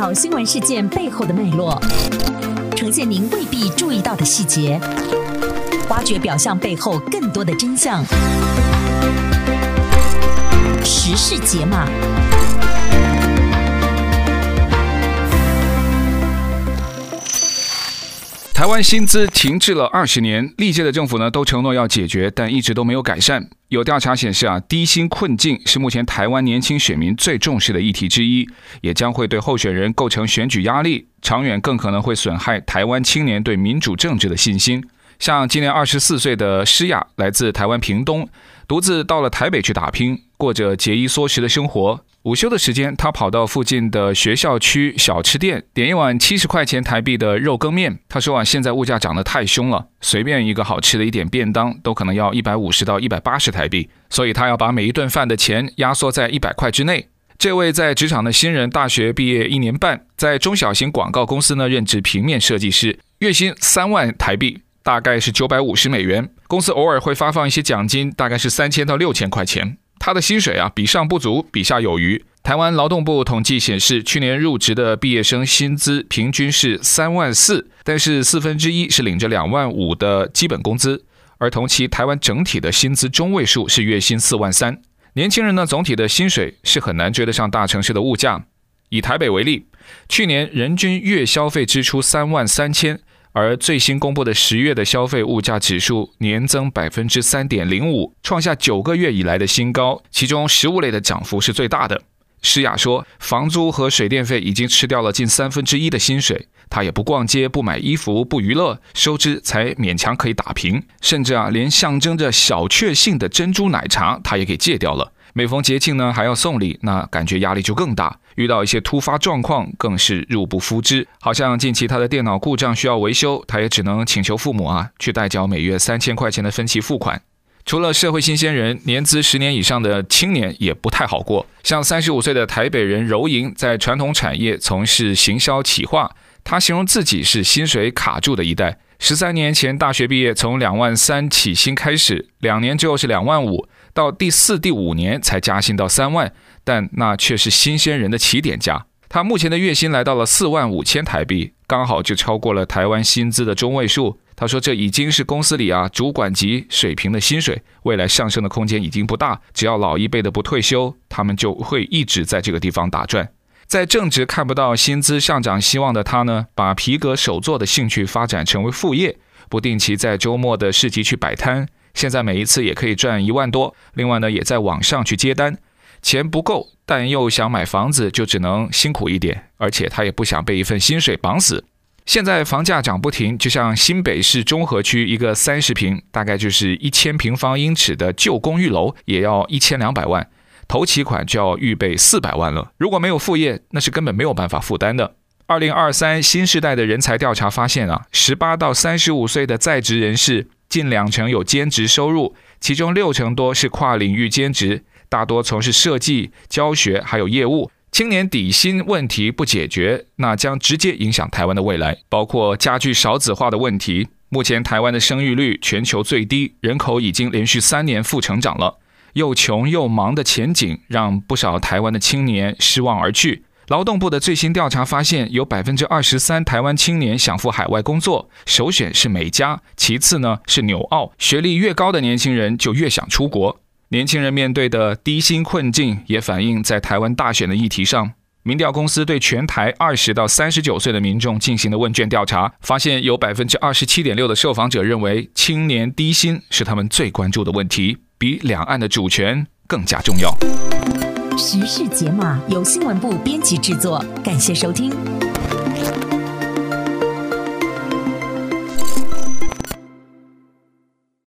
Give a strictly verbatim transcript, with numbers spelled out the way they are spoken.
条新闻事件背后的脉络，呈现您未必注意到的细节，挖掘表象背后更多的真相。时事解码。 台湾薪资停滞了二十年，历届的政府呢都承诺要解决，但一直都没有改善。有调查显示啊，低薪困境是目前台湾年轻选民最重视的议题之一，也将会对候选人构成选举压力，长远更可能会损害台湾青年对民主政治的信心。像今年二十四岁的诗雅，来自台湾屏东，独自到了台北去打拼，过着节衣缩食的生活。午休的时间，他跑到附近的学校区小吃店，点一碗七十块钱台币的肉羹面。他说啊，现在物价涨得太凶了，随便一个好吃的一点便当都可能要一百五十到一百八十台币，所以他要把每一顿饭的钱压缩在一百块之内。这位在职场的新人，大学毕业一年半，在中小型广告公司呢任职平面设计师，月薪三万台币，大概是九百五十美元。公司偶尔会发放一些奖金，大概是三千到六千块钱。他的薪水啊，比上不足，比下有余。台湾劳动部统计显示，去年入职的毕业生薪资平均是三万四，但是四分之一是领着两万五的基本工资，而同期台湾整体的薪资中位数是月薪四万三。年轻人呢，总体的薪水是很难追得上大城市的物价。以台北为例，去年人均月消费支出三万三千。而最新公布的十月的消费物价指数年增 百分之三点零五， 创下九个月以来的新高，其中食物类的涨幅是最大的。诗雅说，房租和水电费已经吃掉了近三分之一的薪水，他也不逛街，不买衣服，不娱乐，收支才勉强可以打平，甚至啊，连象征着小确幸的珍珠奶茶他也给戒掉了。每逢节庆呢还要送礼，那感觉压力就更大，遇到一些突发状况更是入不敷支。好像近期他的电脑故障需要维修，他也只能请求父母啊去代缴每月三千块钱的分期付款。除了社会新鲜人，年资十年以上的青年也不太好过。像三十五岁的台北人柔莹，在传统产业从事行销企划，他形容自己是薪水卡住的一代。十三年前大学毕业，从两万三起薪开始，两年之后是两万五，到第四、第五年才加薪到三万，但那却是新鲜人的起点价。他目前的月薪来到了四万五千台币，刚好就超过了台湾薪资的中位数。他说这已经是公司里啊主管级水平的薪水，未来上升的空间已经不大，只要老一辈的不退休，他们就会一直在这个地方打转。在正职看不到薪资上涨希望的他呢，把皮革手作的兴趣发展成为副业，不定期在周末的市集去摆摊，现在每一次也可以赚一万多。另外呢，也在网上去接单，钱不够，但又想买房子，就只能辛苦一点，而且他也不想被一份薪水绑死。现在房价涨不停，就像新北市中和区一个三十平，大概就是一千平方英尺的旧公寓楼，也要一千两百万。头期款就要预备四百万了，如果没有副业，那是根本没有办法负担的。二零二三新世代的人才调查发现啊，十八到三十五岁的在职人士近两成有兼职收入，其中六成多是跨领域兼职，大多从事设计、教学还有业务。青年底薪问题不解决，那将直接影响台湾的未来，包括加剧少子化的问题。目前台湾的生育率全球最低，人口已经连续三年负成长了。又穷又忙的前景让不少台湾的青年失望而去。劳动部的最新调查发现，有 百分之二十三 台湾青年想赴海外工作，首选是美加，其次呢是纽澳。学历越高的年轻人就越想出国。年轻人面对的低薪困境也反映在台湾大选的议题上。民调公司对全台二十到三十九岁的民众进行的问卷调查，发现有 百分之二十七点六 的受访者认为青年低薪是他们最关注的问题，比两岸的主权更加重要。 时事解码由新闻部编辑制作，感谢收听。